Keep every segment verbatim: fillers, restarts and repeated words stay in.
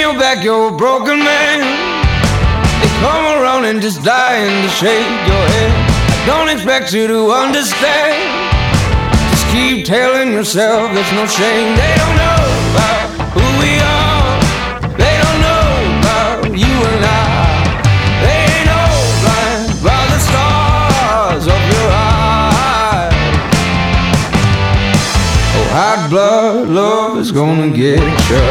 your back, you're a broken man. They come around and just dying to shake your head. I don't expect you to understand. Just keep telling yourself there's no shame. They don't know about who we are. They don't know about you and I. They ain't no blind by the stars of your eyes. Oh, hot blood love is gonna get you.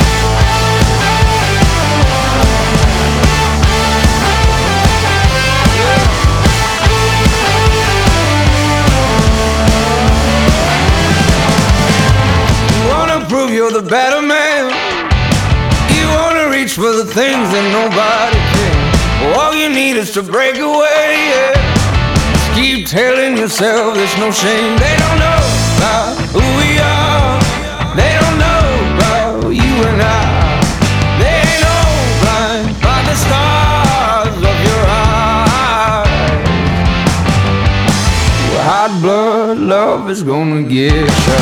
You're the better man. You wanna reach for the things that nobody can. All you need is to break away, yeah. Just keep telling yourself there's no shame. They don't know about who we are. They don't know about you and I. They ain't no blind by the stars of your eyes. Well, hot blood love is gonna get you.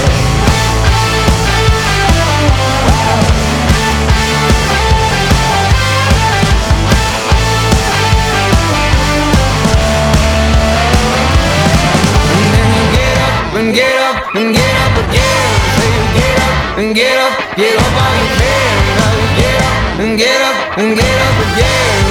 And get up, and get up again. Say you get up, and get up, get up all you can. Now you get up, and get up, and get up again.